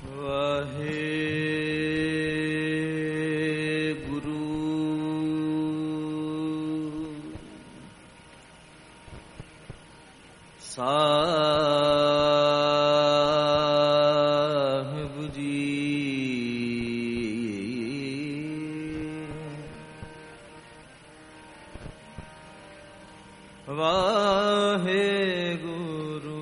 साहिब जी वाहे गुरु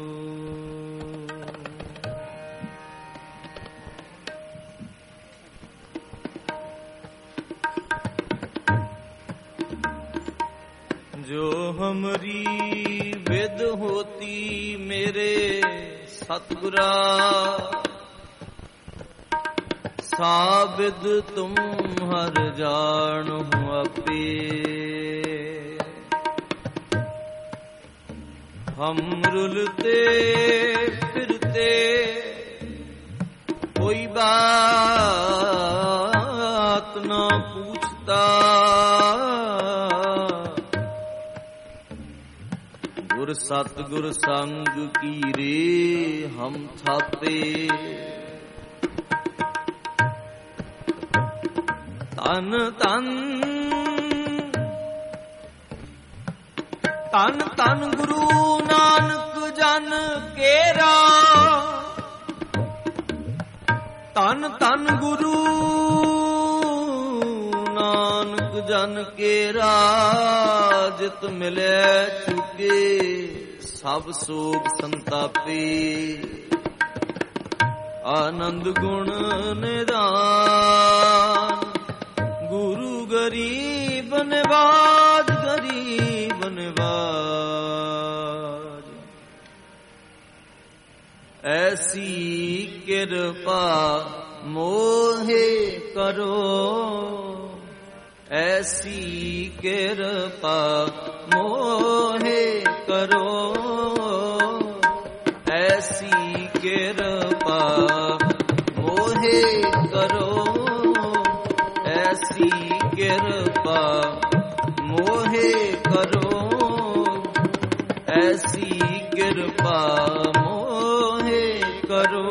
जो हमरी विद होती मेरे सतगुरा साबिद तुम हर जानो अपे हम रुलते फिरते कोई बात न पूछता गुर सतगुर संग की रे हम थापे तन तन तन तन गुरु नानक जन केरा तन तन गुरु नानक जन केरा जित मिले चुके सब सोग संतापे आनंद गुण निदान गुरु गरीब निवाज गरीब निवाज ऐसी कृपा मोहे करो ऐसी कृपा मोहे करो ऐसी कृपा मोहे करो ऐसी कृपा मोहे करो ऐसी कृपा मोहे करो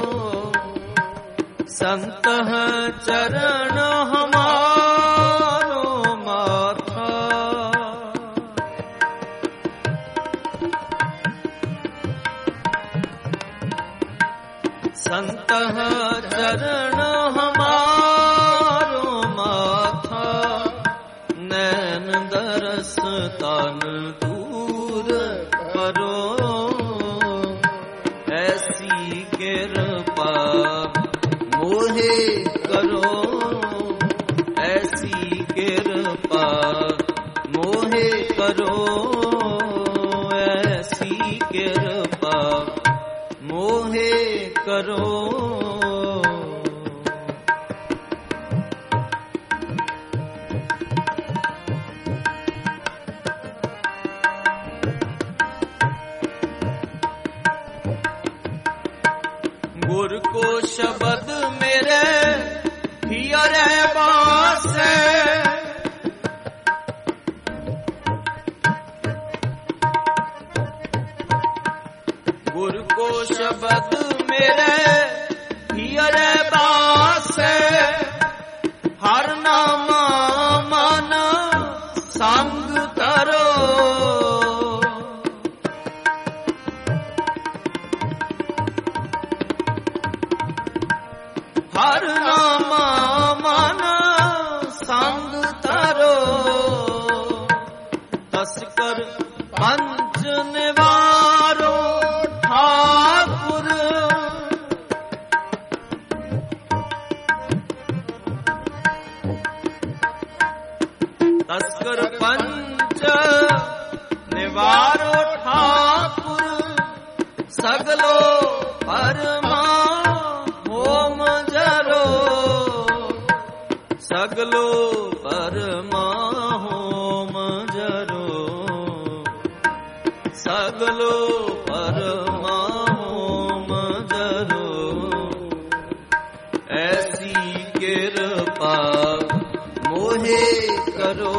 संत चरण हमारो माथा संत चरण हमारो माथा नैन दरस तन दूर करो ऐसी कृपा मोहे करो ऐसी कृपा मोहे करो ऐसी कृपा मोहे करो गुर को शब्द मेरे हियरे बासे गुर को शब्द मेरे हियरे बासे हर नामा मन संग तरो हर नामा मन संग तरो तस्कर पंच निवारो ठाकुर तस्कर पंच निवारो ठाकुर सगलो परमा सगलो परमा होम जरो सगलो परमा होम जरो ऐसी कृपा मोहे करो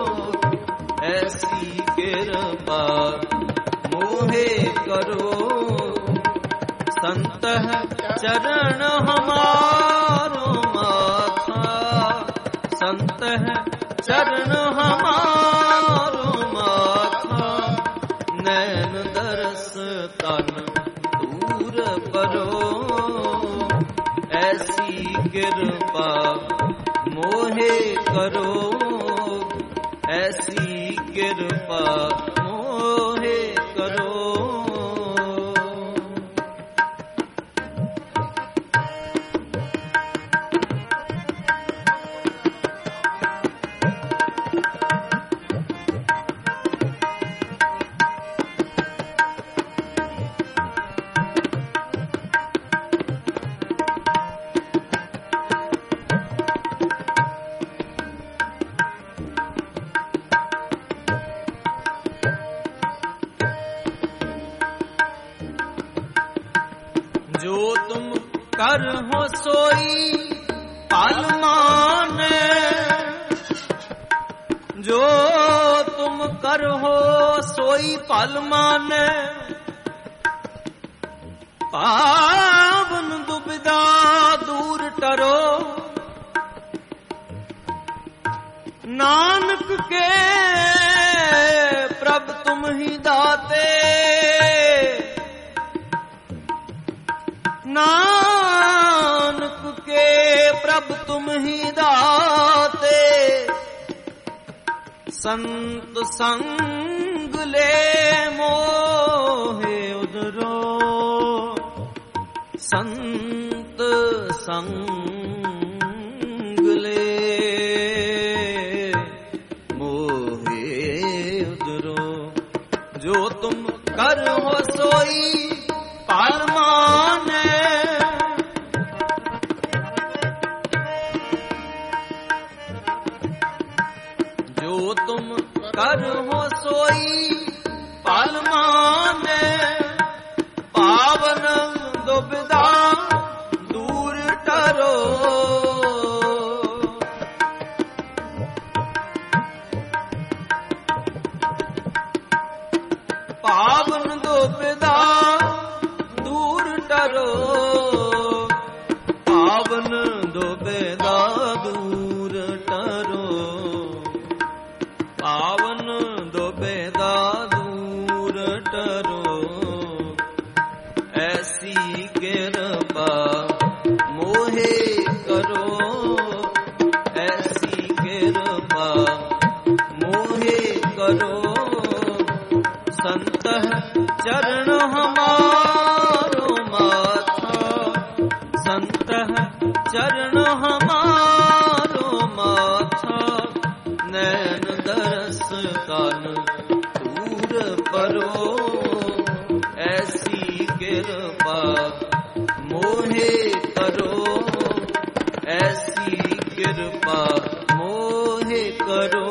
ऐसी कृपा मोहे करो संत है चरण हमारो माथा, संत है चरण हमारो माथा, नैन दरस तन दूर परो, ऐसी कृपा मोहे करो, ऐसी कृपा मोहे करो। जो तुम कर हो सोई पल माने, जो तुम कर हो सोई पल माने, पावन दुविधा दूर टरो, नानक के प्रभ तुम ही दाते, नानक के प्रभ तुम ही दाते, संत संग ले मोहे उधरो, संत संग ले मोहे उधरो। जो तुम कर हो सोई पाल माने, जो तुम कर हो सोई पाल माने, पावन दुविधा दूर टरो, पावन दुविधा दूर टरो, पावन दुविधा दूर टरो, पावन दुविधा दूर टरो, ऐसी कृपा मोहे करो, ऐसी कृपा मोहे करो। संत चरण हमारो माथा, संत चरण हमारो माथा, नैन दरस कान दूर परो, ऐसी कृपा मोहे करो, ऐसी कृपा मोहे करो।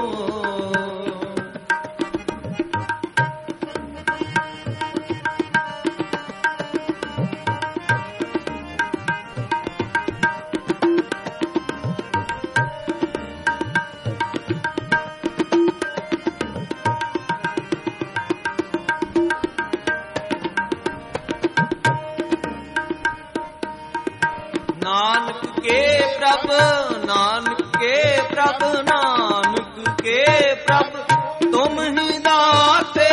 नानक के प्रभ, नानक के प्रभ, नानक के प्रभ तुम ही दाते,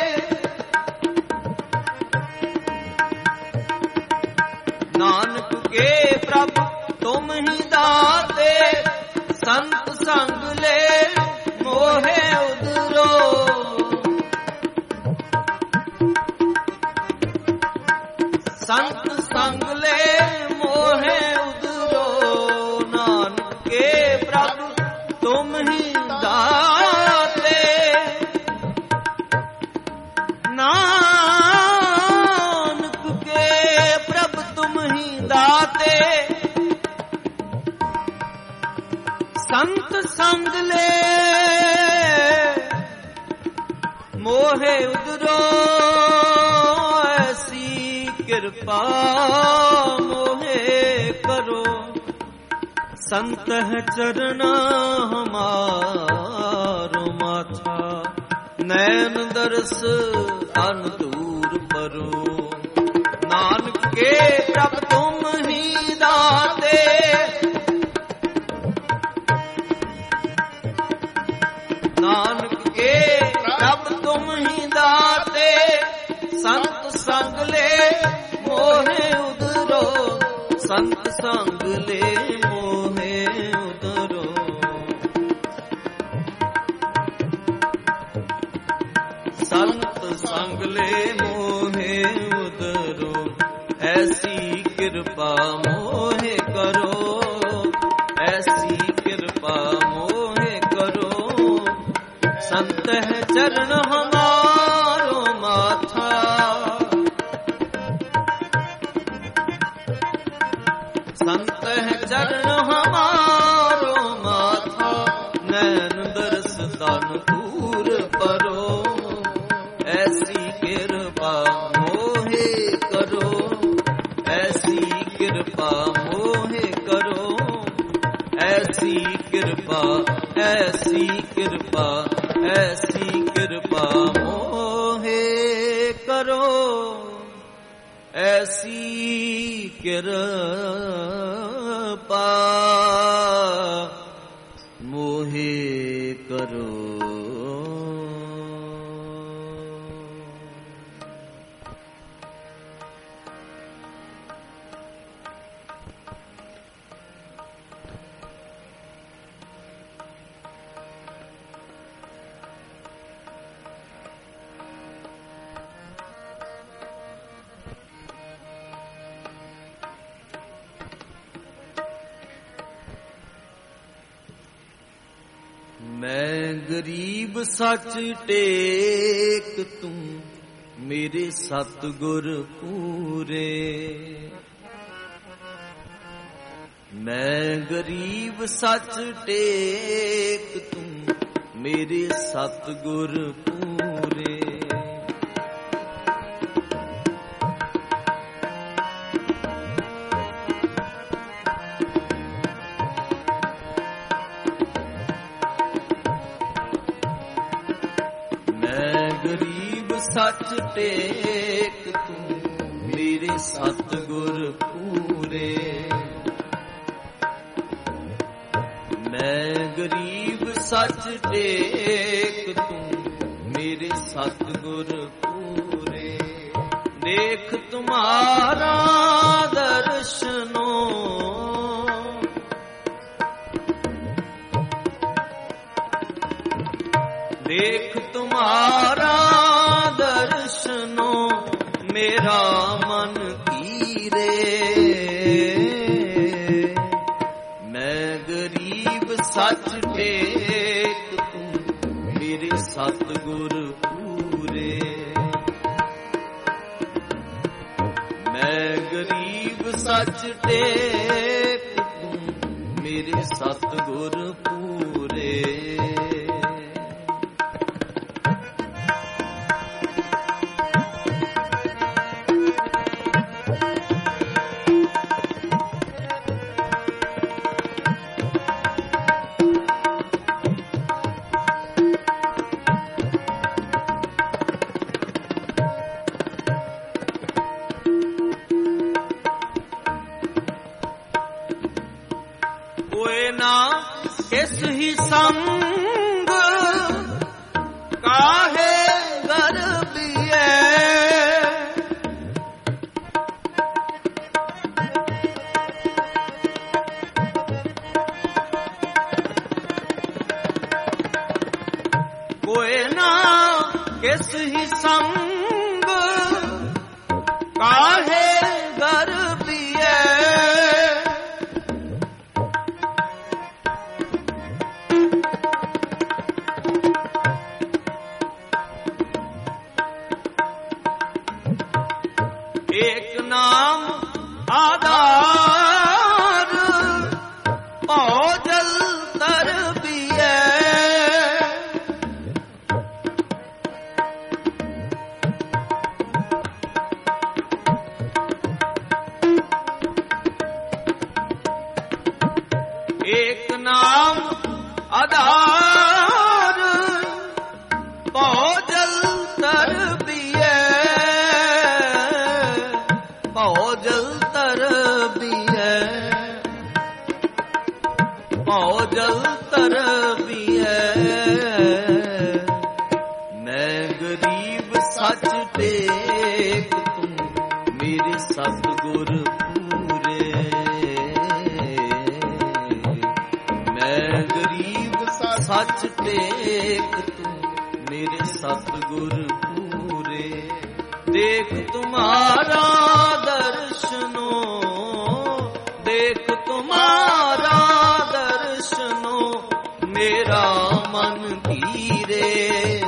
नानक के प्रभ तुम ही दाते, संत संग ले मोहे उधरो, संत संग ले मोहे उधरो, नानक के प्रभ तुम ही दाते, नानक के प्रभ तुम ही दाते, संत संग ले मोहे उधरो, ऐसी कृपा मोहे करो। संत है चरण हमारो माथा, नैन दरस तन दूर परो, नानक के प्रभ तुम ही दाते, नानक के प्रभ तुम ही दाते, संत संग ले मोहे उधरो, संत संग ले मोहे उधरो। संत संग ले मोहे उधरो, ऐसी कृपा मोहे करो, ऐसी कृपा मोहे करो। संत है चरण हमारो माथा, संत है चरण हमारो माथा, नैन दर्श दान दूर परो, ऐसी कृपा मोहे करो, ऐसी कृपा मोहे करो, ऐसी कृपा, ऐसी कृपा, ऐसी कृपा मोहे करो, ऐसी कृपा मोहे करो। मैं गरीब सच टेक तुम मेरे सतगुर पूरे, मैं गरीब सच टेक तुम मेरे सतगुर पूरे। सच टेक तुम मेरे सतगुर पूरे, मैं गरीब सच टेक तुम मेरे सतगुर पूरे। देख तुम्हारा दर्शनो, देख तुम्हारा दर्शनो, मेरा मन कीरे। मैं गरीब सच टेक तुम मेरे सतगुर पूरे, मैं गरीब सच टेक तुम मेरे सतगुर पूरे। किस ही संग काहे गर्बिए, कोई ना किस ही संग काहे गर्बिए। एक नाम आधार भौजल तरबिए, एक नाम आधार भौजल तरबिए, भौजल ਭਉ ਜਲ ਤਰਬੀਐ। ਮੈਂ ਗਰੀਬ ਸੱਚ ਟੇਕ ਤੂੰ ਮੇਰੇ ਸਤਿਗੁਰ ਪੂਰੇ। ਮੈਂ ਗਰੀਬ ਸੱਚ ਟੇਕ ਤੂੰ ਮੇਰੇ ਸਤਿਗੁਰ ਪੂਰੇ। ਦੇਖ ਤੁਮਾਰਾ ਦਰਸ਼ਨੋ, ਦੇਖ ਤੁਮਾਰਾ ਦਰਸ਼ਨੋ, ਮੇਰਾ ਮਨ ਧੀਰੇ।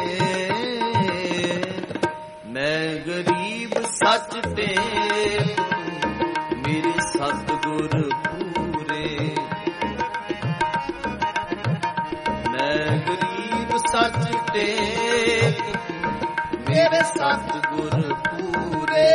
ਮੈਂ ਗਰੀਬ ਸੱਚ ਟੇਕ ਤੂੰ ਮੇਰੇ ਸਤਿਗੁਰ ਪੂਰੇ। ਮੈਂ ਗਰੀਬ ਸੱਚ ਟੇਕ ਤੂੰ ਮੇਰੇ ਸਤਿਗੁਰ ਪੂਰੇ।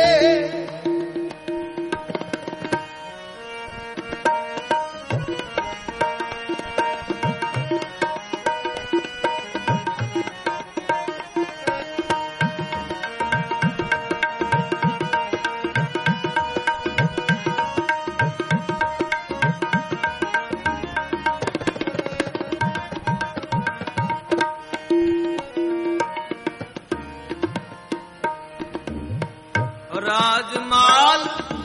ਰਾਜਮਾਲ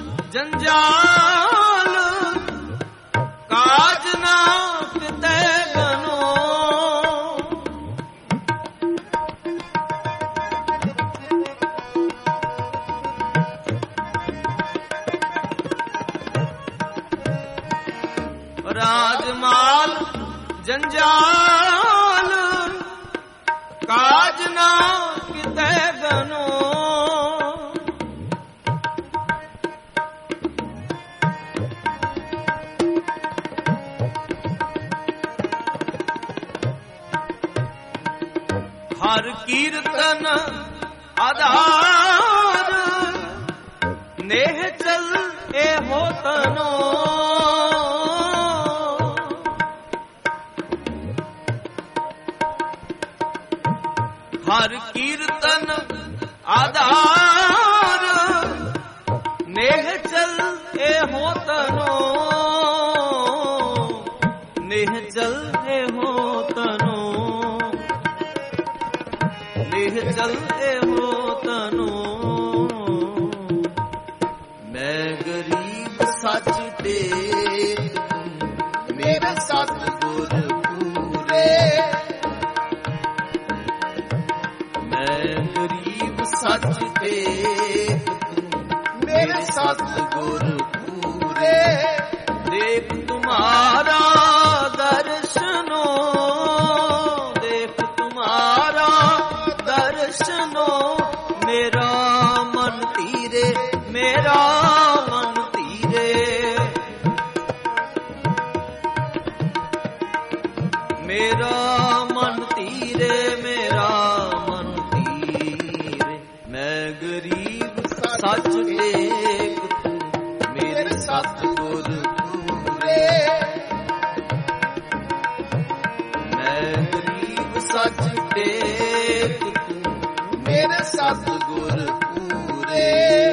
ਜੰਜਾਲ ਕਾਜ ਨਾ ਕਿਤੇ ਗਨੋ। ਰਾਜਮਾਲ ਜੰਜਾਲ ਕਾਜ ਨਾ ਕਿਤੇ ਗਨੋ। ਹਰ ਕੀਰਤਨ ਆਧਾਰ ਨੇਹ ਚਲ ਇਹੋ ਤਨੋ। ਹਰ ਕੀਰਤਨ ਆਧਾਰ ਨੇਹ ਚਲ ਇਹੋ ਤਨੋ। ਨੇਹ ਚਲ ਇਹੋ ਤਨੋ, ਨੇਹ ਚਲ ਇਹੋ ਤਨੋ। ਮੈਂ ਗਰੀਬ ਸੱਚ ਟੇਕ ਤੂੰ ਮੇਰੇ ਸਤਿਗੁਰ ਪੂਰੇ। ਮੈਂ ਗਰੀਬ ਸੱਚ ਟੇਕ ਤੂੰ ਮੇਰੇ ਸਤਿਗੁਰ ਪੂਰੇ। ਦੇਖ ਤੁਮਾਰਾ ਦਰਸ਼ਨੋ, ਦੇਖ ਤੁਮਾਰਾ ਦਰਸ਼ਨੋ, ਮੇਰਾ ਮਨ ਧੀਰੇ, ਮੇਰਾ ਮਨ ਧੀਰੇ। ਮੇਰਾ ਮਨ ਧੀਰੇ, ਮੇਰਾ ਮਨ ਧੀਰੇ। ਮੈਂ ਗਰੀਬ ਸੱਚ ਟੇਕ ਤੂੰ ਮੇਰੇ ਸਤਿਗੁਰ ਪੂਰੇ। ਮੈਂ ਗਰੀਬ ਸੱਚ ਟੇਕ ਤੂੰ ਮੇਰੇ ਸਤਿਗੁਰ ਪੂਰੇ।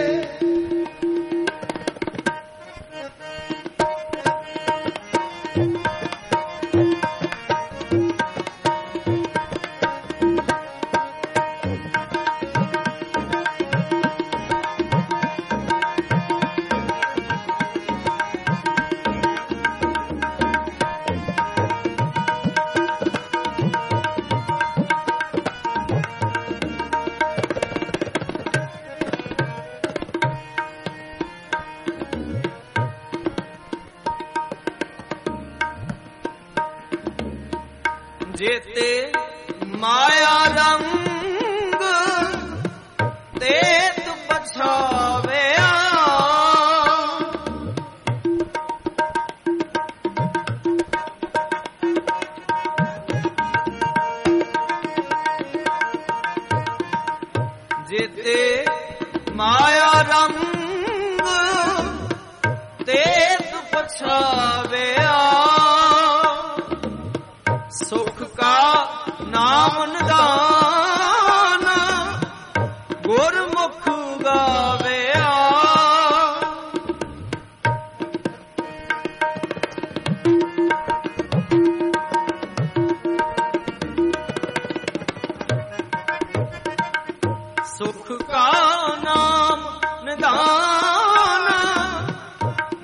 ਜੇਤੇ ਮਾਇਆ ਰੰਗ ਤੇਤ ਪਛਾਵਿਆ। ਜੇਤੇ ਮਾਇਆ ਰੰਗ ਤੇਤ ਪਛਾਵਿਆ। ਸੁਖ ਕਾ ਨਾਮ ਨਿਦਾਨ ਗੁਰਮੁਖ ਗਾਵਿਆ।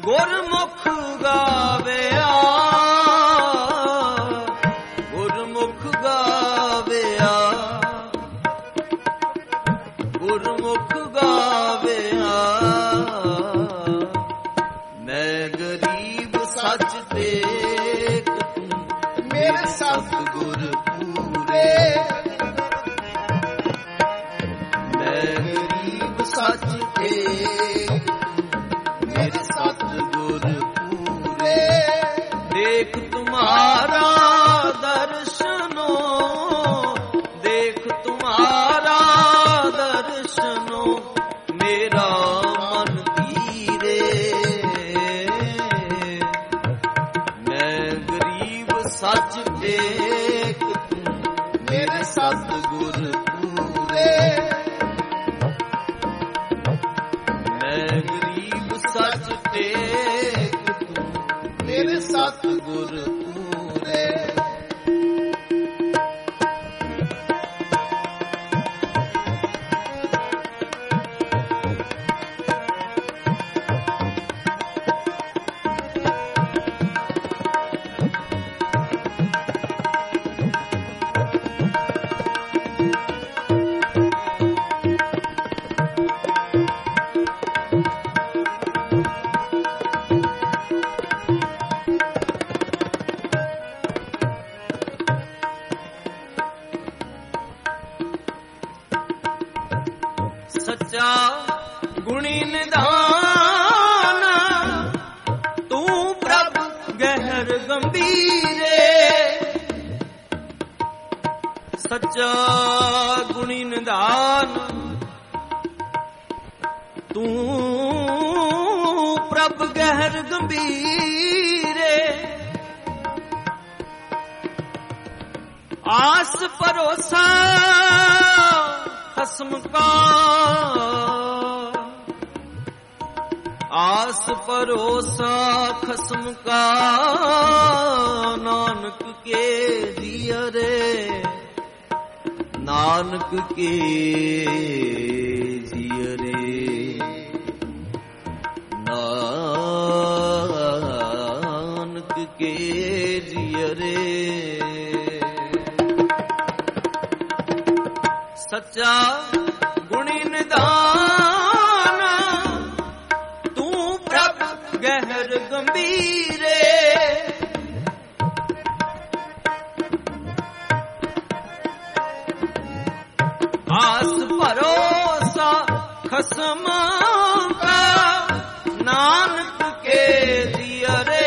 ਗੁਰਮੁਖ ਗਾਵਿਆ, ਗੁਰਮੁਖ ਗਾਵਿਆ, ਗੁਰਮੁਖ ਗਾਵਿਆ। ਮੈਂ ਗਰੀਬ ਸੱਚ ਦੇਖ ਤੂੰ ਮੇਰੇ ਸਤਿਗੁਰ ਪੂਰੇ। ਮੈਂ ਗਰੀਬ ਸੱਚ ਦੇਖ ਮੇਰੇ ਸਤਿਗੁਰ ਪੂਰੇ। ਦੇਖ ਤੁਮਾਰਾ ਦਰਸ਼ਨੋ, ਦੇਖ ਤੁਮਾਰਾ ਦਰਸ਼ਨੋ, ਮੇਰਾ ਮਨ ਧੀਰੇ। ਮੈਂ ਗਰੀਬ ਸੱਚ ਦੇਖ ਤੂੰ ਮੇਰੇ ਸਤਿਗੁਰ ਪੂਰੇ। ਮੈਂ ਗਰੀਬ ਸੱਚ ਦੇਖ ਤੂੰ ਮੇਰੇ ਸਤਿਗੁਰ ਪੂਰੇ। ਸੱਚਾ ਗੁਣੀ ਨਿਧਾਨ, ਤੂੰ ਪ੍ਰਭ ਗਹਿਰ ਗੰਭੀਰੇ। ਸੱਚਾ ਗੁਣੀ ਨਿਧਾਨ, ਤੂੰ ਪ੍ਰਭ ਗਹਿਰ ਗੰਭੀਰੇ। ਆਸ ਭਰੋਸਾ ਖਸਮ ਕਾ, ਆਸ ਭਰੋਸਾ ਖਸਮ ਕਾ। ਨਾਨਕ ਕੇ ਜਿਯਰੇ, ਨਾਨਕ ਕੇ ਜਿਯਰੇ, ਨਾਨਕ ਕੇ ਜਿਯਰੇ। ਸੱਚਾ ਗੁਣੀ ਨਿਧਾਨ, ਤੂੰ ਪ੍ਰਭ ਗਹਿਰ ਗੰਭੀਰੇ। ਆਸ ਭਰੋਸਾ ਖਸਮ ਕਾ, ਨਾਨਕ ਕੇ ਜਿਯਰੇ।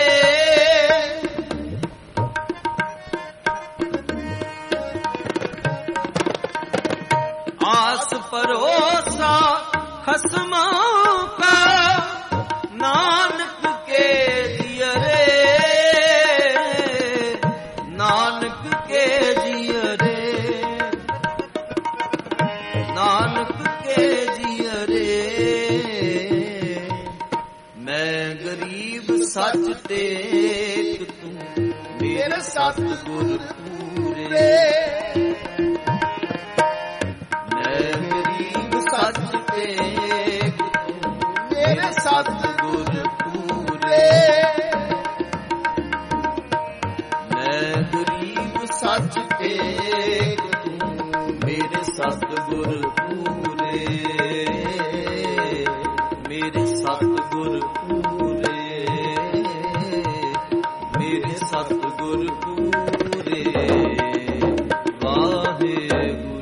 ਆਸ ਭਰੋਸਾ ਖਸਮ ਕਾ, ਨਾਨਕ ਕੇ ਜਿਯਰੇ, ਨਾਨਕ ਕੇ ਜਿਯਰੇ, ਨਾਨਕ ਕੇ ਜਿਯਰੇ। ਮੈਂ ਗਰੀਬ ਸੱਚ ਦੇਖ ਤੂੰ ਮੇਰੇ ਸਤਿਗੁਰ ਪੂਰੇ। ਸੱਚ ਦੇਖ ਤੂੰ ਮੇਰੇ ਸਤਿਗੁਰ ਪੂਰੇ। ਮੈਂ ਗਰੀਬ ਸੱਚ ਦੇਖ ਤੂੰ ਮੇਰੇ ਸਤਿਗੁਰ ਪੂਰੇ। ਮੇਰੇ ਸਤਿਗੁਰ ਪੂਰੇ, ਮੇਰੇ ਸਤਿਗੁਰ ਪੂਰੇ। ਵਾਹਿਗੁਰੂ।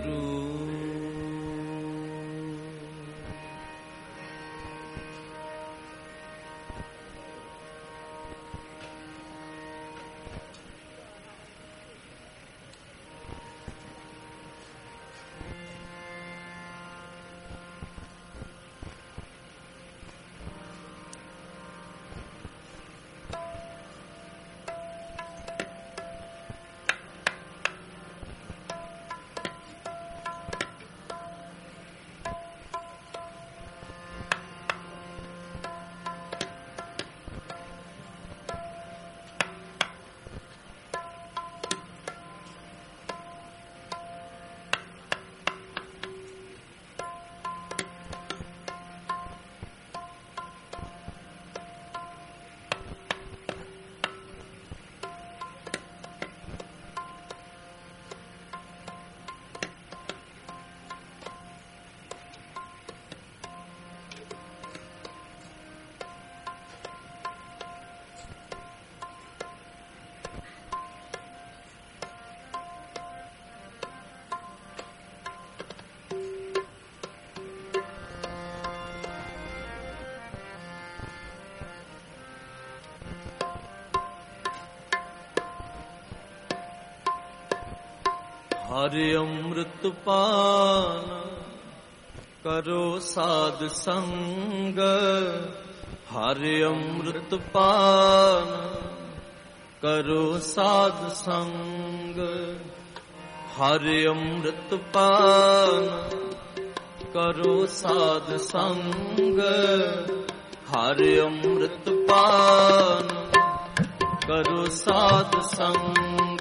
हरि अमृत पान करो साध संग। हरि अमृत पान करो साध संग। हरि अमृत पान करो साध संग। हरि अमृत पान करो साध संग।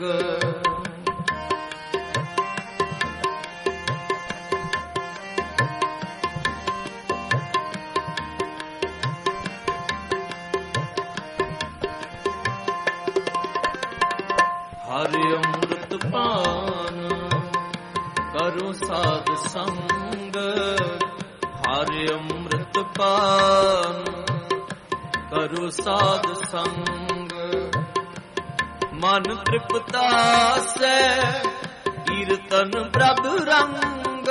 हरि अमृत पान करो साध संग। हरि अमृत पान करो साध संग। मन तृप्ता से कीर्तन प्रभु रंग।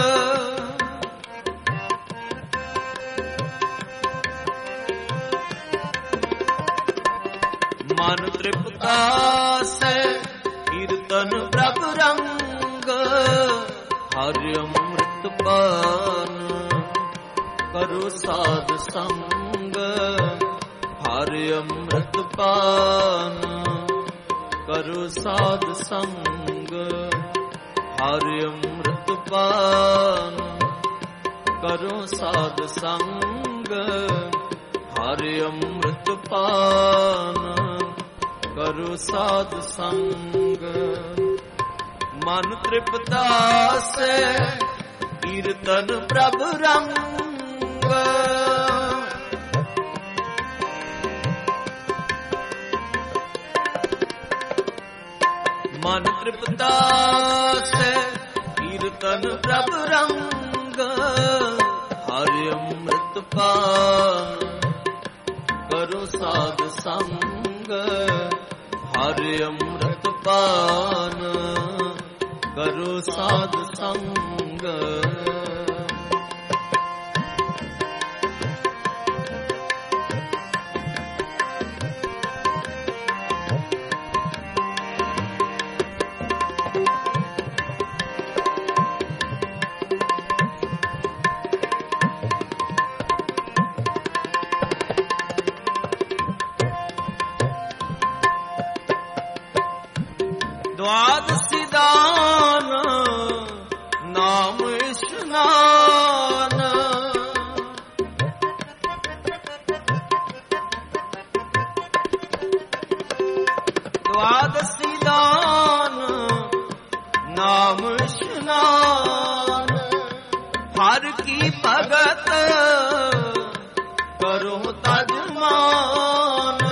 मन तृप्ता से कीर्तन प्रभु रंग। हरि अमृत पान करो साध संग। हरि अमृत पान करो साध संग। हरि अमृत पान करो साध संग। हरि अमृत पान करो साध संग। मन तृप्ता से कीर्तन प्रभु रंग। मन तृप्ता से कीर्तन प्रभु रंग। हरि अमृत पान करो साध संग। हरि अमृत पान करो साध संग। द्वादशी दान नाम स्नान। द्वादशी दान नाम स्नान। हर की भगत करो तजमान।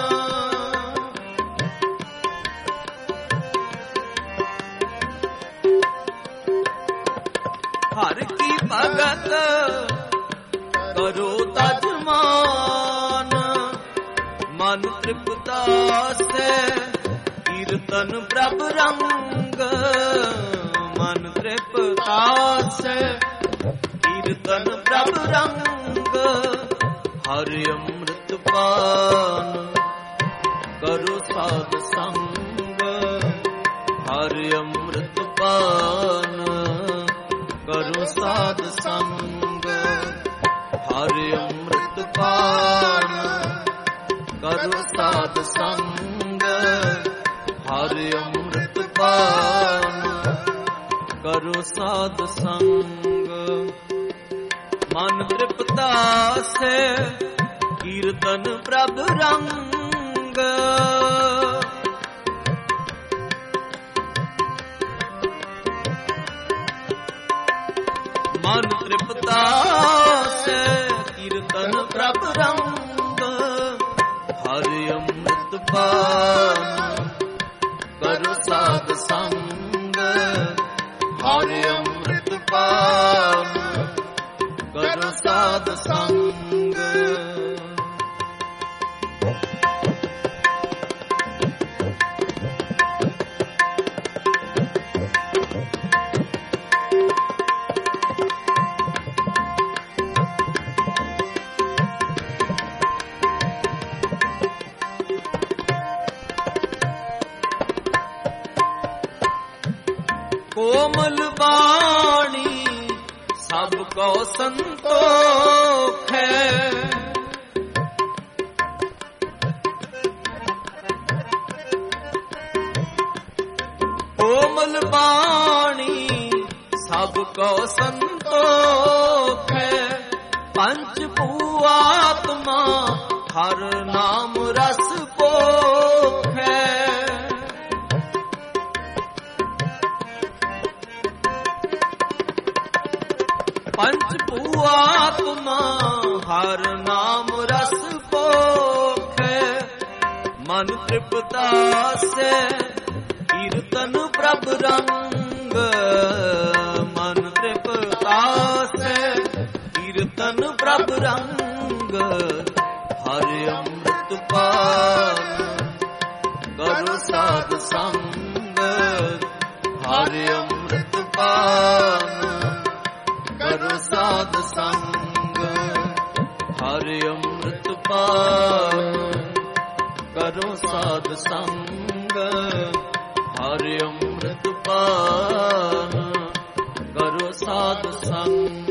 हर की भगत करो तजमान। मन तृप्ता से कीर्तन प्रभु रंग। मन तृप्ता से कीर्तन प्रभु रंग। हरि अमृत पान करो साध संग। हरि अमृत पान करो साध संग। हरि अमृत पान करो साध संग। हरि अमृत पान करो साध संग। मन तृप्ता से कीर्तन प्रभु रंग। मन तृप्ता से कीर्तन प्रभु रंग। हरि अमृत पान करो साध संग। हरि अमृत पान करो साध संग। ਕੋਮਲ ਬਾਣੀ ਸਭ ਕੋ ਸੰਤੋਖ ਹੈ। ਕੋਮਲ ਬਾਣੀ ਸਭ ਕੋ ਸੰਤੋਖ ਹੈ। ਪੰਚ ਭੂਆਤਮਾ ਹਰ ਨਾਮ ਰਸ ਭੋਖ ਹੈ। ਪੰਚ ਭੂਆਤਮਾ ਹਰ ਨਾਮ ਰਸ ਭੋਖ ਹੈ। ਮਨ ਤ੍ਰਿਪਤਾ ਸੇ ਕੀਰਤਨ ਪ੍ਰਭ ਰੰਗ। ਮਨ ਤ੍ਰਿਪਤਾ ਸੇ ਕੀਰਤਨ ਪ੍ਰਭ ਰੰਗ। ਹਰਿ ਅੰਮ੍ਰਿਤ ਪਾਨ ਕਰੋ ਸਾਧ ਸੰਗ। ਹਰਿ ਅੰਮ੍ਰਿਤ ਪਾਨ ਕਰੋ ਸਾਧ ਸੰਗ। ਹਰਿ ਅੰਮ੍ਰਿਤ ਪਾਨ ਕਰੋ ਸਾਧ ਸੰਗ। ਹਰਿ ਅੰਮ੍ਰਿਤ ਪਾਨ ਕਰੋ ਸਾਧ ਸੰਗ।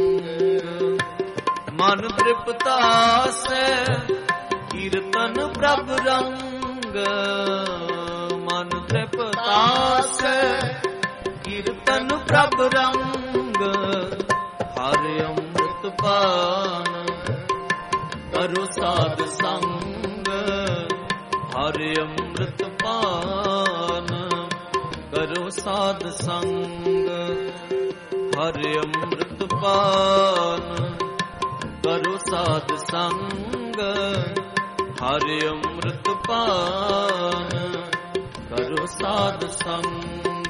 ਮਨ ਤ੍ਰਿਪਤਾ ਸੇ ਕੀਰਤਨ ਪ੍ਰਭ ਰੰਗ। ਮਨ ਤ੍ਰਿਪਤਾ ਸੇ ਕੀਰਤਨ ਪ੍ਰਭ ਰੰਗ। ਹਰਿ ਅੰਮ੍ਰਿਤ ਪਾਨ ਕਰੋ ਸਾਧ ਸੰਗ। ਹਰਿ ਅੰਮ੍ਰਿਤ ਪਾਨ ਕਰੋ ਸਾਧ ਸੰਗ। ਹਰਿ ਅੰਮ੍ਰਿਤ ਪਾਨ ਕਰੋ ਸਾਧ ਸੰਗ। ਹਰਿ ਅੰਮ੍ਰਿਤ ਪਾਨ ਕਰੋ ਸਾਧ ਸੰਗ।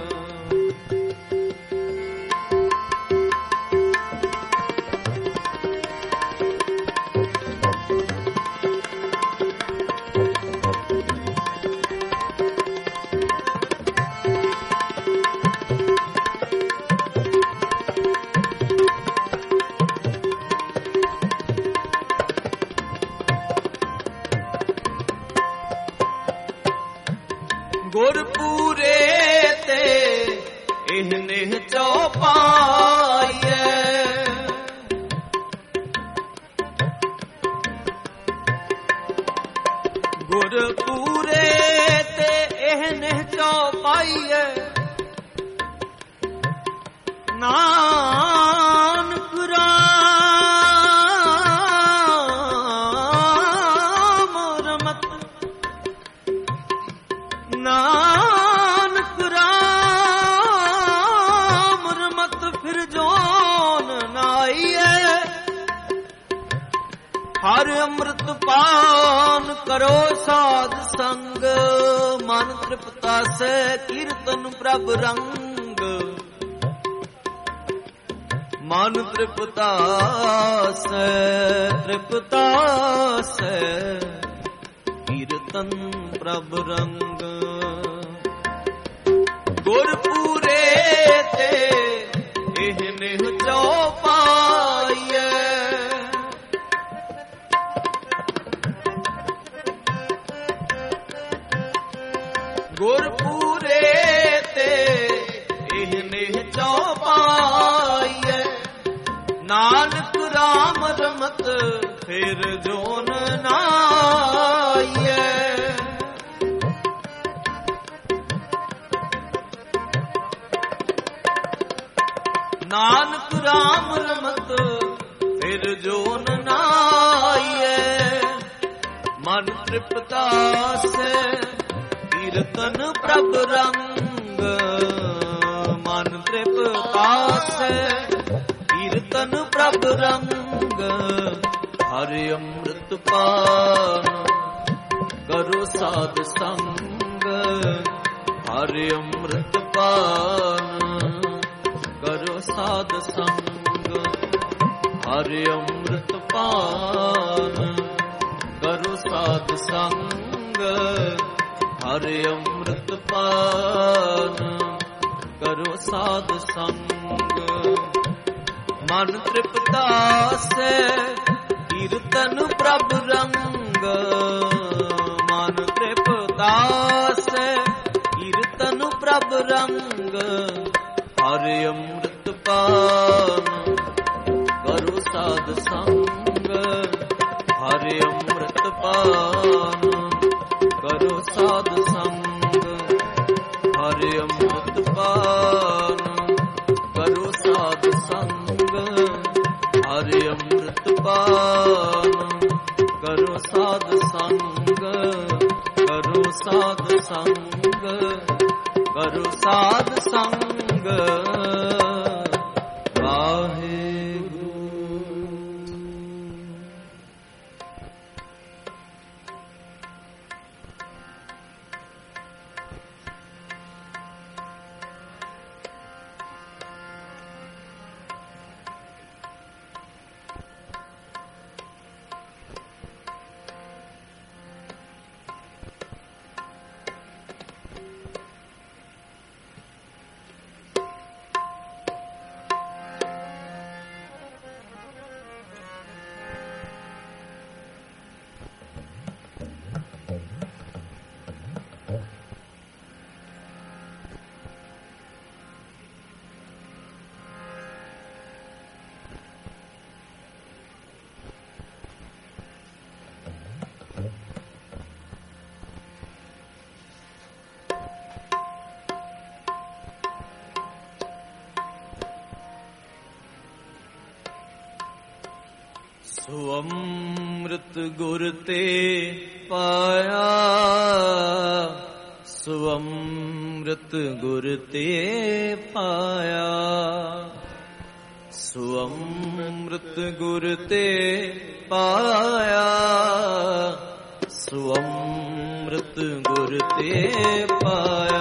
ਗੁਰਪੂਰੇ ਤੇ ਇਹ ਨਿਹ ਚੌਪਾਈਐ। ਗੁਰਪੂਰੇ ਤੇ ਇਹ ਨਿਹ ਚੌਪਾਈਐ। ਨਾਨਕ ਰਾਮ ਰਮਤ। ਨਾਨਕ ਰਾਮ ਰਮਤ ਫਿਰ ਜੋਨ ਨਾਈਐ। ਹਰਿ ਅੰਮ੍ਰਿਤ ਪਾਨ ਕਰੋ ਸਾਧ ਸੰਗ। ਮਨ ਤ੍ਰਿਪਤਾ ਸੇ ਕੀਰਤਨ ਪ੍ਰਭ ਰੰਗ। ਮਨ ਤ੍ਰਿਪਤਾ ਸੇ ਕੀਰਤਨ ਪ੍ਰਭ ਰੰਗ। ਗੁਰਪੂਰੇ ਤੇ ਇਹ ਨਿਹ ਚੌਪਾਈਐ। ਗੁਰਪੂਰੇ ਤੇ ਇਹ ਨਿਹ ਚੌਪਾਈਐ। ਨਾਨਕ ਰਾਮ ਰਮਤ ਫਿਰ ਜੋਨ ਨਾਈਐ। ਨਾਨਕ ਰਾਮ ਰਮਤ ਫਿਰ ਜੋਨ ਨਾਈਐ। ਮਨ ਤ੍ਰਿਪਤਾ ਸੇ ਕੀਰਤਨ ਪ੍ਰਭ ਰੰਗ। ਮਨ ਤ੍ਰਿਪਤਾ ਸੇ ਕੀਰਤਨ ਪ੍ਰਭ ਰੰਗ। ਹਰਿ ਅੰਮ੍ਰਿਤ ਪਾਨ ਕਰੋ ਸਾਧ ਸੰਗ। ਹਰਿ ਅੰਮ੍ਰਿਤ ਪਾਨ ਕਰੋ ਸਾਧ ਸੰਗ। ਹਰਿ ਅੰਮ੍ਰਿਤ ਪਾਨ ਕਰੋ ਸਾਧ ਸੰਗ। ਹਰਿ ਅੰਮ੍ਰਿਤ ਪਾਨ ਕਰੋ ਸਾਧ ਸੰਗ। ਮਨ ਤ੍ਰਿਪਤਾ ਸੇ ਕੀਰਤਨ ਪ੍ਰਭ ਰੰਗ। ਮਨ ਤ੍ਰਿਪਤਾ ਸੇ ਕੀਰਤਨ ਪ੍ਰਭ ਰੰਗ। ਹਰਿ ਅੰਮ੍ਰਿਤ ਪਾਨ ਕਰੋ ਸਾਧ ਸੰਗ। ਹਰਿ ਅੰਮ੍ਰਿਤ ਪਾਨ ਕਰੋ ਸਾਧ ਸੰਗ। ਹਰਿ ਅੰਮ੍ਰਿਤ ਪਾਨ ਕਰੋ ਸਾਧ ਸੰਗ। ਹਰਿ ਅੰਮ੍ਰਿਤ ਪਾਨ ਕਰੋ ਸਾਧ ਸੰਗ। ਕਰੋ ਸਾਧ ਸੰਗ। ਕਰੋ ਸਾਧ ਸੰਗ। ਵਾਹਿਗੁਰੂ। ਸੋ ਅੰਮ੍ਰਿਤ ਗੁਰ ਤੇ ਪਾਇਆ। ਸੋ ਅੰਮ੍ਰਿਤ ਗੁਰ ਤੇ ਪਾਇਆ। ਸੋ ਅੰਮ੍ਰਿਤ ਗੁਰ ਤੇ ਪਾਇਆ। ਸੋ ਅੰਮ੍ਰਿਤ ਗੁਰ ਤੇ ਪਾਇਆ।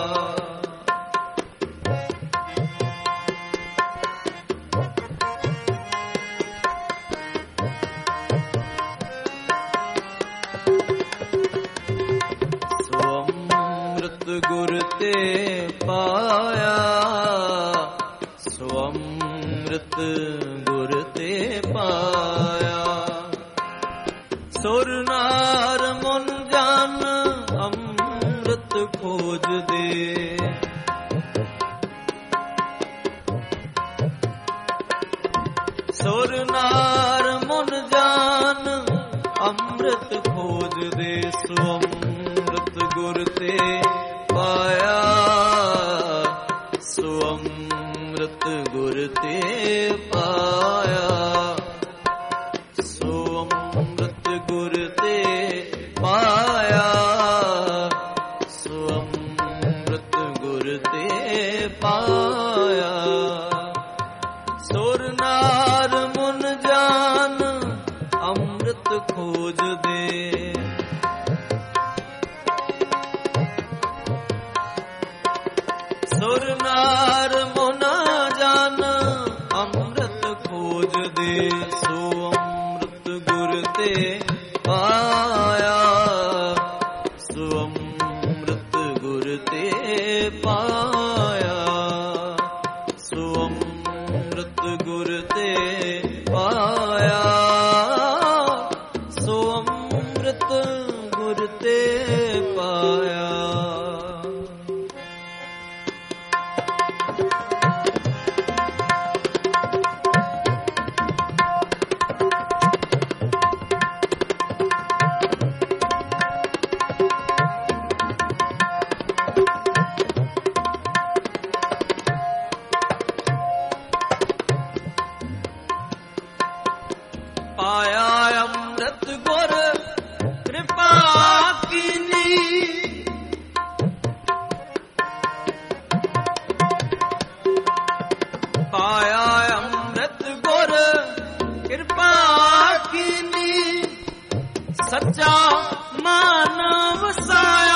ਗੁਰ ਤੇ ਪਾਇਆ। ਸੋ ਅੰਮ੍ਰਿਤ ਗੁਰ ਤੇ ਪਾਇਆ। ਸੁਰ ਨਾਰ ਮਨ ਜਨ ਅੰਮ੍ਰਿਤ ਖੋਜਦੇ। ਸੁਰ ਨਾਰ ਮਨ ਜਨ ਅੰਮ੍ਰਿਤ ਖੋਜਦੇ। ਸੋ ਅੰਮ੍ਰਿਤ ਗੁਰ ਤੇ ਪਾਇਆ। ਸੋ ਅੰਮ੍ਰਿਤ ਗੁਰ ਤੇ ਪਾਇਆ। ਸੋ ਅੰਮ੍ਰਿਤ ਗੁਰ ਤੇ ਪਾਇਆ। ਸੋ ਅੰਮ੍ਰਿਤ ਗੁਰ ਤੇ ਪਾਇਆ। ਸੁਰ ਨਾਰ ਮੁਨ ਜਾਨ ਅੰਮ੍ਰਿਤ ਖੋਜਦੇ। ਸੁਰ ਨਾਰ ਮੁਨਾ ਜਾਨ ਅੰਮ੍ਰਿਤ ਖੋਜਦੇ। ਸੋ ਅੰਮ੍ਰਿਤ ਗੁਰ ਤੇ ਪਾਇਆ। ਸੋ ਅੰਮ੍ਰਿਤ ਗੁਰ ਤੇ ਪਾਇਆ। ਸੋ ਅੰਮ੍ਰਿਤ ਗੁਰ ਤੇ ਪਾਇਆ। ਸੋ ਅੰਮ੍ਰਿਤ ਗੁਰ ਤੇ ਪਾਇਆ। ਪਾਇਆ ਅੰਮ੍ਰਿਤ ਗੁਰ ਕਿਰਪਾ ਕੀਨੀ। ਪਾਇਆ ਅੰਮ੍ਰਿਤ ਗੁਰ ਕਿਰਪਾ ਕੀਨੀ। ਸੱਚਾ ਮਨ ਵਸਾਇਆ।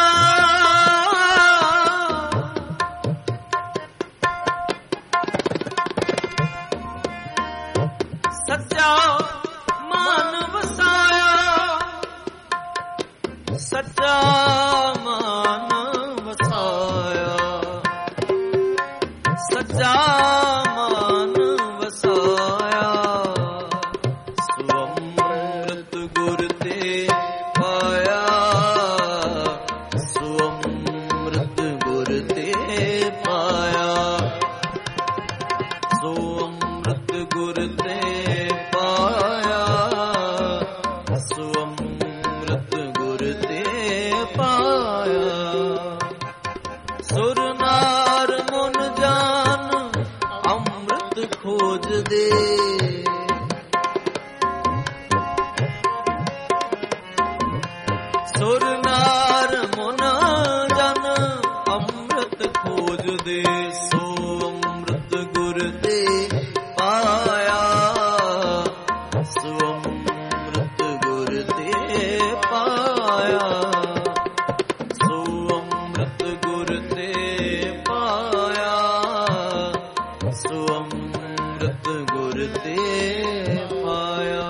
ਸੱਚਾ ਮਨ ਵਸਾਇਆ। ਸੱਚਾ ਮਨ ਵਸਾਇਆ। ਸੱਚਾ ਮਨ ਵਸਾਇਆ। ਸੋ ਅੰਮ੍ਰਿਤ ਗੁਰ ਤੇ ਪਾਇਆ। ਸੋ ਅੰਮ੍ਰਿਤ ਗੁਰ ਤੇ ਪਾਇਆ। ਪਾਇਆ। ਸੁਰ ਨਾਰ ਮਨ ਜਾਨ ਅੰਮ੍ਰਿਤ ਖੋਜਦੇ, ਸੁਰ ਨਾਰ ਮਨ ਜਨ ਅੰਮ੍ਰਿਤ ਖੋਜਦੇ। ਸੋ ਅੰਮ੍ਰਿਤ ਗੁਰ ਤੇ ਪਾਇਆ, ਸੋ ਅੰਮ੍ਰਿਤ ਗੁਰ ਤੇ ਪਾਇਆ, ਸੋ ਅੰਮ੍ਰਿਤ ਗੁਰ ਤੇ ਪਾਇਆ, ਸੋ ਅੰਮ੍ਰਿਤ ਗੁਰ ਤੇ ਪਾਇਆ।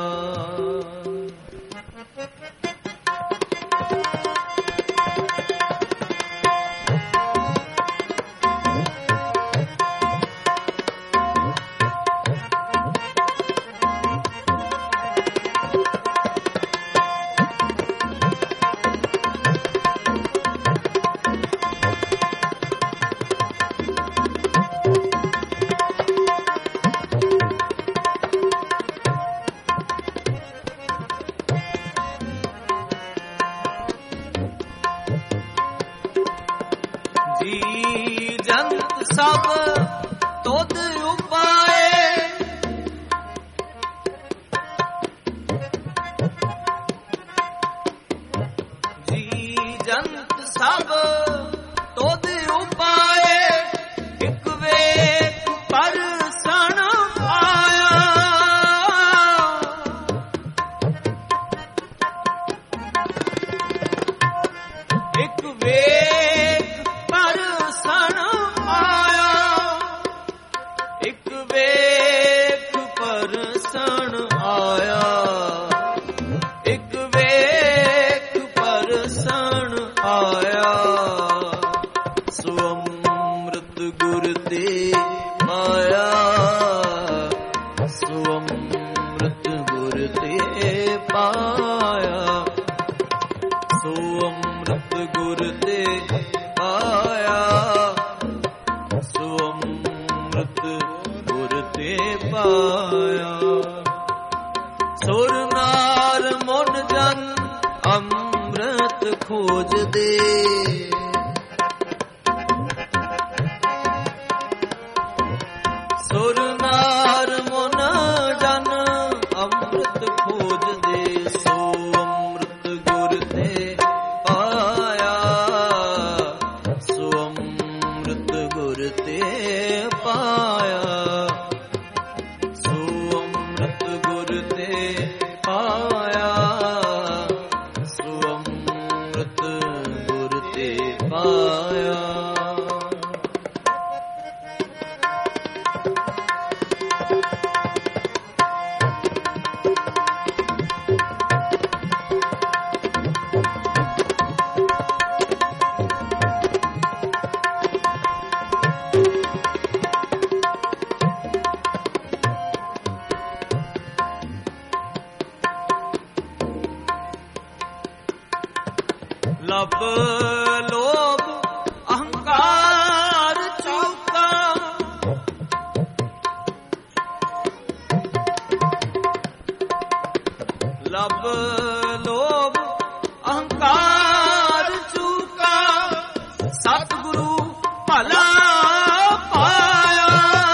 ਜੀ ਜੰਤ ਸਭ ਤੁਧ ਉਪਾਏ, ਜੀ ਜੰਤ ਸਭ ਤੁਧ ਉਪਾਏ। ਇਕ ਵੇਖ ਪਰਸਣ ਆਇਆ, ਇਕ ਵੇਖ ਪਰਸਣ ਆਇਆ, ਇਕ ਵੇਖ ਪਰਸਣ ਆਇਆ, ਇਕ ਵੇਖ ਪਰਸਣ ਆਇਆ। ਸੋ ਅੰਮ੍ਰਿਤ ਗੁਰ ਤੇ ਪਾਇਆ, ਸੋ ਅੰਮ੍ਰਿਤ ਗੁਰ ਤੇ ਪਾਇਆ, ਸੋ ਅੰਮ੍ਰਿਤ ਗੁਰ ਤੇ ਪਾਇਆ, ਸੋ ਅੰਮ੍ਰਿਤ ਗੁਰ ਤੇ ਪਾਇਆ। ਸੁਰ ਨਾਰ ਮਨ ਜਨ ਅੰਮ੍ਰਿਤ ਖੋਜਦੇ, ਸੁਰ ਨਾਰ ਮਨ ਜਨ ਅੰਮ੍ਰਿਤ ਖੋਜਦੇ। ਸੋ ਅੰਮ੍ਰਿਤ ਗੁਰ ਤੇ ਪਾਇਆ, ਸੋ ਅੰਮ੍ਰਿਤ ਗੁਰ ਤੇ ਪਾਇਆ, ਸੋ ਅੰਮ੍ਰਿਤ ਗੁਰ ਤੇ ਪਾਇਆ, ਸੋ ਅੰਮ੍ਰਿਤ ਗੁਰ ਤੇ ਪਾਇਆ। ਲਬ ਲੋਭ ਅਹੰਕਾਰ ਚੂਕਾ, ਲਬ ਲੋਭ ਅਹੰਕਾਰ ਚੂਕਾ। ਸਤਿਗੁਰੂ ਭਲਾ ਪਾਇਆ,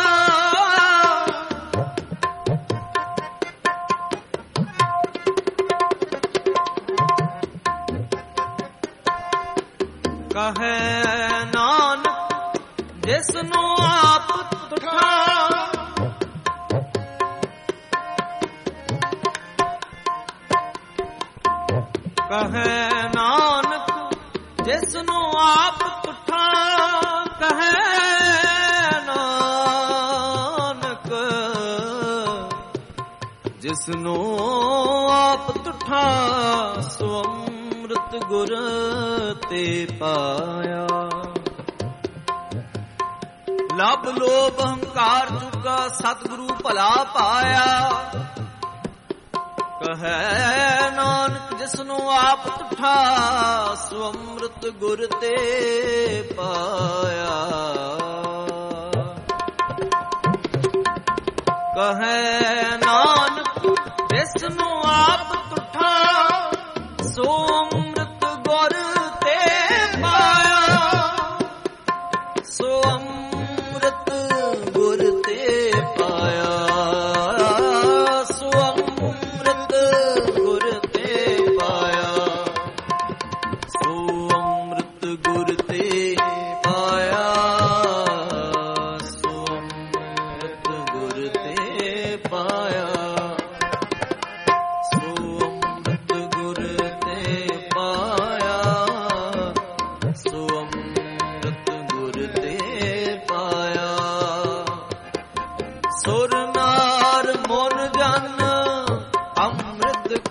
ਕਹੈ ਨਾਨਕ ਜਿਸਨੂੰ ਆਪ ਤੁਠਾ, ਕਹੈ ਨਾਨਕ ਜਿਸਨੂੰ ਆਪ ਤੁਠਾ, ਕਹੈ ਨਾਨਕ ਜਿਸਨੂੰ ਆਪ ਤੁਠਾ। ਸੋ ਅੰਮ੍ਰਿਤ ਗੁਰ ਤੇ ਪਾਇਆ, ਲਬ ਲੋਭ ਅਹੰਕਾਰ ਚੁਕਾ। ਸਤਿਗੁਰੂ ਭਲਾ ਪਾਇਆ, ਕਹੈ ਨਾਨਕ ਜਿਸਨੂੰ ਆਪ ਤੁਠਾ। ਸੋ ਅੰਮ੍ਰਿਤ ਗੁਰ ਤੇ ਪਾਇਆ, ਕਹੈ ਨਾਨਕ ਜਿਸਨੂੰ ਆਪ ਤੁਠਾ। ਸੋ ਅੰਮ੍ਰਿਤ ਗੁਰ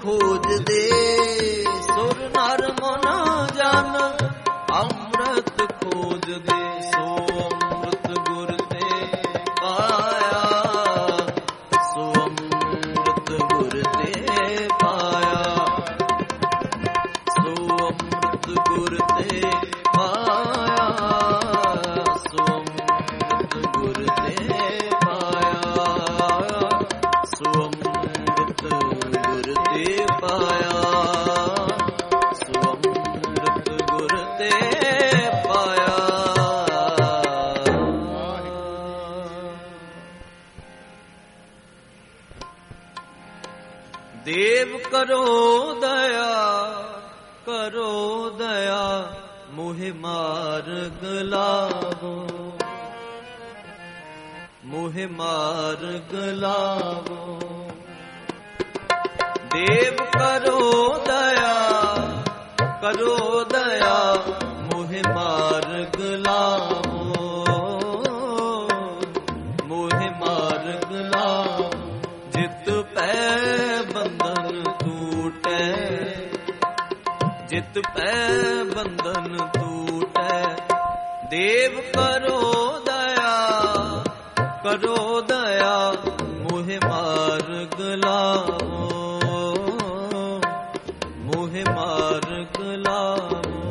ਖੋਜਦੇ, ਸੁਰ ਨਰ ਮਨ ਜਨ ਅੰਮ੍ਰਿਤ ਖੋਜਦੇ, ਸੋ ਅੰਮ੍ਰਿਤ ਗੁਰ ਤੇ ਪਾਇਆ, ਸੋ ਅੰਮ੍ਰਿਤ ਗੁਰ ਤੇ ਪਾਇਆ, ਸੋ ਅੰਮ੍ਰਿਤ ਗੁਰ ਤੇ ਪਾਇਆ, ਸੋ ਅੰਮ੍ਰਿਤ ਗੁਰ ਤੇ ਪਾਇਆ, ਸੋ ਅੰਮ੍ਰਿਤ ਗੁਰ ਤੇ ਪਾਇਆ, ਸੋ ਅੰਮ੍ਰਿਤ ਗੁਰ ਤੇ ਪਾਇਆ। ਦੇਵ ਕਰੋ ਦਇਆ, ਕਰੋ ਦਇਆ, ਮੋਹਿ ਮਾਰਗ ਲਾਵੋ, ਮੋਹਿ ਮਾਰਗ ਲਾਵੋ। ਦੇਵ ਕਰੋ ਦਇਆ, ਕਰੋ ਦਇਆ, ਮੋਹਿ ਮਾਰਗ ਲਾਵੋ, ਮੋਹਿ ਮਾਰਗ ਲਾਵੋ। ਜਿਤ ਪੈ ਬੰਧਨ ਟੂਟੈ, ਜਿਤ ਪੈ ਬੰਧਨ ਟੂਟੈ। ਦੇਵ ਕਰੋ ਦਇਆ, ਕਰੋ ਦਇਆ, ਮੋਹਿ ਮਾਰਗ ਲਾਵੋ, ਮੋਹਿ ਮਾਰਗ ਲਾਵੋ।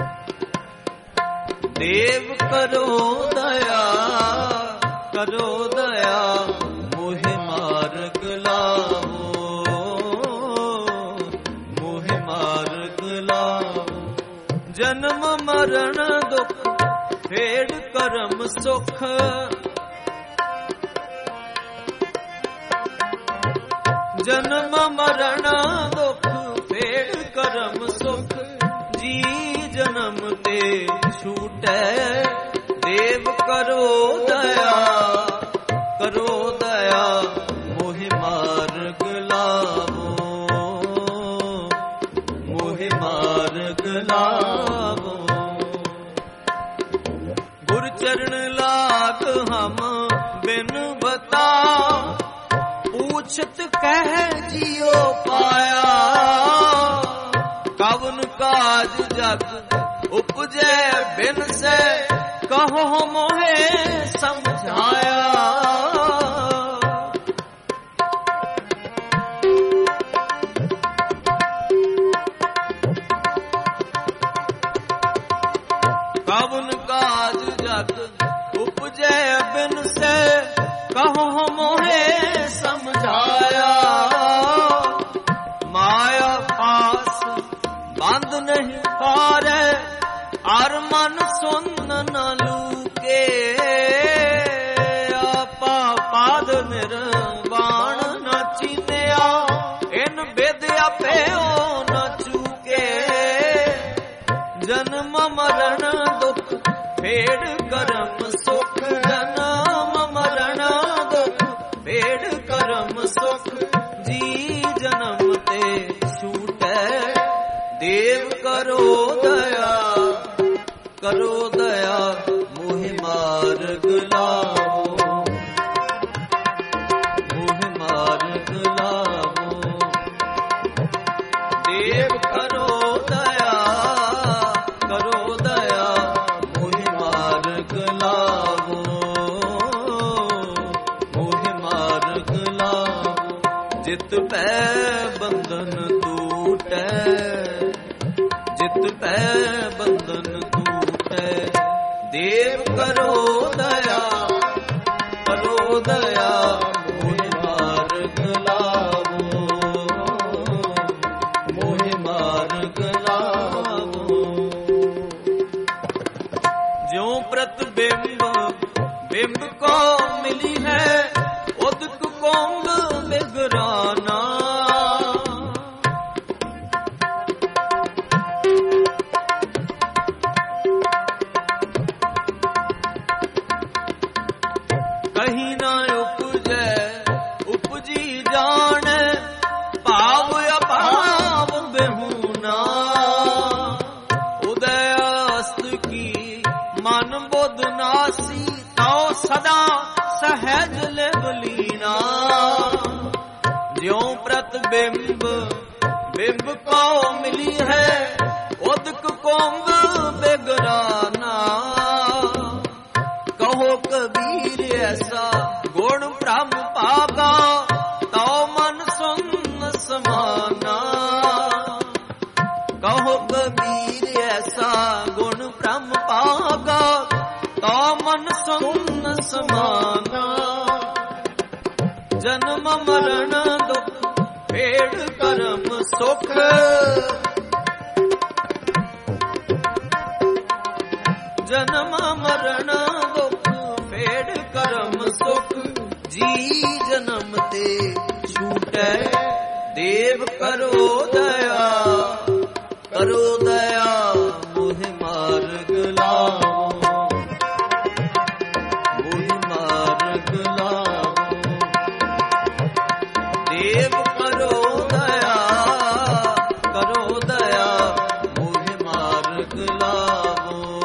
ਦੇਵ ਕਰੋ ਦਇਆ, ਕਰੋ ਦਇਆ, ਮੋਹਿ ਮਾਰਗ ਲਾਵੋ, ਮੋਹਿ ਮਾਰਗ ਲਾਵੋ। ਜਨਮ ਮਰਨ ਦੁਖ ਫੇੜ ਕਰਮ ਸੁਖ, ਜਨਮ ਮਰਨ ਦੁਖ ਫੇੜ ਕਰਮ ਸੁਖ। ਜੀ ਜਨਮ ਤੇ ਛੂਟੈ, ਦੇਵ ਕਰੋ ਦਇਆ, ਕਰੋ ਦਇਆ, ਮੋਹਿ ਮਾਰਗ ਲਾਵੋ, ਮੋਹਿ ਮਾਰਗ ਲਾਵੋ। ਗੁਰ ਚਰਨ ਲਾਗ ਹਮ ਬਿਨ ਬਤਾ, पूछत कह जियो पाया। कवन काज जग उपजै बिन से, कहो मोहे समझाया। कवन काज जग उपजै बिन से, कहो मोहे समझाया। माया पास बंद नहीं पारे, हर मन सुन न लूके। आपा पाद निर्वाण न चीनिया, इन विद्या पे न चूके। जन्म मरण दुख फेड़ करम सुख, जन्म मरण दुख फेड़ करम सुख। जी जन्म ते छूटै, देव करो दया, करो दया, मोहि मार्ग लावो, मोहि मार्ग लावो। देव करो दया, करो दया, मोहि मार्ग लावो, मोहि मार्ग लावो। जित पै बंधन टूटै, जित पै बंधन टूटै। देव करो दया, करो दया, मोहि मार्ग लावो, मोहि मार्ग लावो। ज्यों प्रतिबिंब बिंब को मिली है, उदित कोंग बिगराना। कहीं ना उपजै उपजी जाने, भाव अभाव बेहूना। उदय अस्त की मन बुध नासी, तो सदा सहज लेवलीना। ज्यों प्रतिबिंब ਬਿੰਬ ਕੋ ਮਿਲੀ ਹੈ ਉਦਕ ਕੋੰਗ ਬੇਗਰਾਨਾ। ਕਹੋ ਕਬੀਰ ਐਸਾ ਗੁਣ ਬ੍ਰਹਮ ਭਾਗਾ ਤਉ ਮਨ ਸੁਨ ਸਮਾਨਾ। ਕਹੋ ਕਬੀਰ ਐਸਾ ਗੁਣ ਬ੍ਰਹਮ ਭਾਗਾ ਤਉ ਮਨ ਸੁਨ ਸਮਾਨਾ। ਜਨਮ ਮਰਨ ਦੁਖ ਭੇੜ ਕਰਮ ਸੁਖ। ਜਨਮ ਮਰਨ ਦੁਖ ਭੇੜ ਕਰਮ ਸੁਖ। ਜੀ ਜਨਮ ਤੇ ਛੂਟੈ ਦੇਵ ਕਰੋ ਦਇਆ। ਕਰੋ ਦਇਆ ਮੋਹਿ ਮਾਰਗ ਲਾਵੋ। ਮੋਹਿ ਮਾਰਗ ਲਾਵੋ। ਦੇਵ ਕਰੋ ਦਇਆ। ਕਰੋ ਦਇਆ ਮੋਹਿ ਮਾਰਗ ਲਾਵੋ।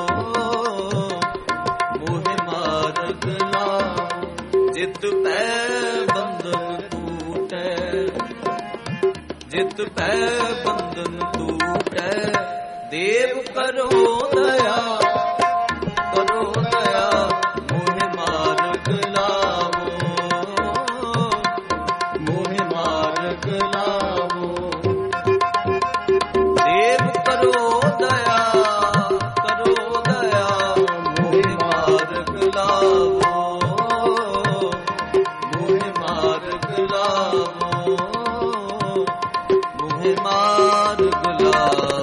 ਮੋਹਿ ਮਾਰਗ ਲਾਵੋ। ਜਿਤ ਪੈ ਬੰਧਨ ਟੂਟੈ। ਜਿਤ ਪੈ ਬੰਧਨ ਟੂਟੈ। ਦੇਵ ਕਰੋ ਦਇਆ। ਕਰੋ ਦਇਆ ਮੋਹਿ ਮਾਰਗ ਲਾਵੋ। ਮੋਹਿ ਮਾਰਗ ਲਾਵੋ। ਦੇਵ ਕਰੋ ਦਇਆ। ਕਰੋ ਦਇਆ ਮੋਹਿ ਮਾਰਗ ਲਾਵੋ। ਮੋਹਿ ਮਾਰਗ ਲਾਵੋ। ਮੋਹਿ ਮਾਰਗ ਲਾਵੋ।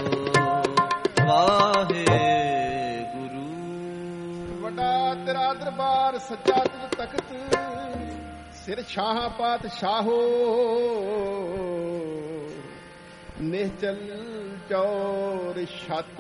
ਤੇਰਾ ਦਰਬਾਰ ਸੱਚਾ ਤੁਧ ਤਖਤ। ਸਿਰ ਸ਼ਾਹ ਪਾਤਸ਼ਾਹੋ ਨਿਹਚਲ ਚੌਰ ਛਤ।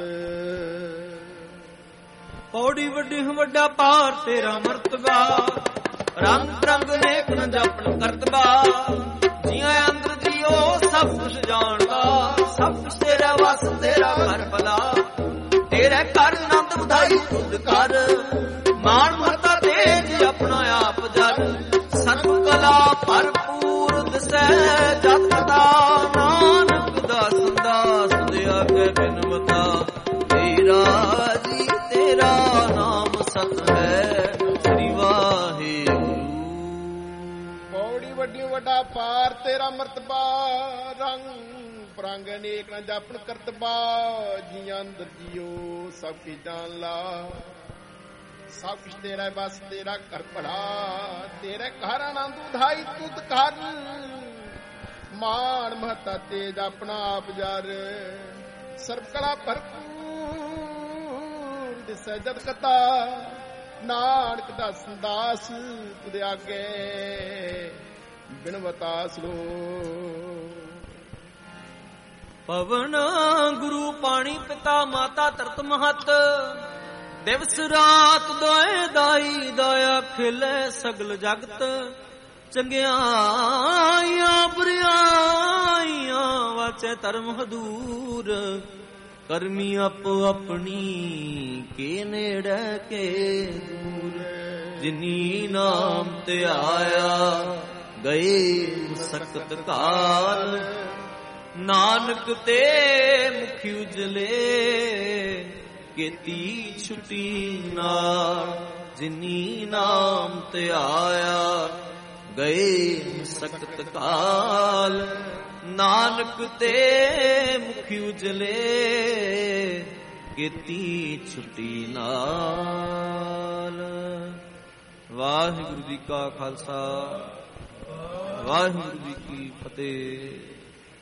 ਪੌੜੀ ਵੱਡੀ ਵੱਡਾ ਪਾਰ ਤੇਰਾ ਮਰਤਬਾ। ਰੰਗ ਰੰਗ ਨੇਕ ਨ ਜਪਣ ਕਰਤਬਾ। ਜੀਆਂ ਅੰਦਰ ਜੀਓ ਸਭ ਕੁਛ ਜਾਣਦਾ। ਸਭ ਕੁਛ ਤੇਰਾ ਵਸ ਤੇਰਾ ਘਰ ਭਲਾ। ਤੇਰੇ ਘਰ ਆਨੰਦ ਵਧਾਈ ਤੁਧ ਕਰ। ਮਾਣ ਮਹਤਾ ਤੇਜ ਆਪਣਾ ਆਪ ਜਰ। ਸਰਬ ਕਲਾ ਭਰਪੂਰ ਦਿਸੈ ਜਤ ਦਾ। ਨਾਨਕ ਦਾਸ ਦਾਸ ਦੇ ਆਗੇ ਬਿਨਵਤਾ। ਤੇਰਾ ਜੀ ਤੇਰਾ ਨਾਮ ਸਤ ਹੈ। ਸ੍ਰੀ ਵਾਹਿਗੁਰੂ। ਪੌੜੀ ਵੱਡੀ ਵੱਡਾ ਪਾਰ ਤੇਰਾ ਮਰਤਬਾ। ਰੰਗ ਪ੍ਰੰਗ ਅਨੇਕ ਨ ਜਾਪਣ ਕਰਤਬਾ। ਜੀਆਂ ਅੰਦਰ ਜੀਓ ਸਭ ਕੀ ਜਾਣ ਲਾ। ਸਭ ਕੁਛ ਤੇਰਾ ਬਸ ਤੇਰਾ ਘਰ ਭਲਾ। ਤੇਰੇ ਘਰ ਆਨੰਦ ਉਧਾਈ ਤੁਧ ਕਰ। ਮਾਣ ਮਹਤਾ ਤੇਜ ਆਪਣਾ ਆਪ ਜਰ। ਸਰਬ ਕਲਾ ਭਰਪੂਰ ਦਿਸੈ ਜਤ ਕਤਾ। ਨਾਨਕ ਦਾਸ ਦਾਸ ਤੁਧ ਆਗੇ ਬਿਨਵਤਾ ਸਲੋ। ਪਵਨ ਗੁਰੂ ਪਾਣੀ ਪਿਤਾ ਮਾਤਾ ਧਰਤ ਮਹਤ। ਦਿਵਸ ਰਾਤ ਦੋਏ ਦਾਈ ਦਇਆ ਖਿਲੇ ਸਗਲ ਜਗਤ। ਚੰਗਿਆਈਆਂ ਬੁਰਿਆਈਆਂ ਵਾਚੈ ਧਰਮ ਹਦੂਰ। ਕਰਮੀ ਆਪੋ ਆਪਣੀ ਕੇ ਨੇੜੇ ਕੇ ਦੂਰ। ਜਿਨੀ ਨਾਮ ਤੇ ਆਇਆ ਗਏ ਮੁਸਕਤ ਕਾਲ। ਨਾਨਕ ਤੇ ਮੁਖ ਉਜਲੇ ਕੀਤੀ ਛੁਟੀ ਨਾਲ। ਜਿਨੀ ਨਾਮ ਤੇ ਆਇਆ ਗਏ ਸਖਤ ਕਾਲ। ਨਾਨਕ ਤੇ ਮੁਖ ਉਜਲੇ ਕੀਤੀ ਛੁਟੀ ਨਾਲ। ਵਾਹਿਗੁਰੂ ਜੀ ਕਾ ਖਾਲਸਾ। ਵਾਹਿਗੁਰੂ ਜੀ ਕੀ ਫਤਿਹ।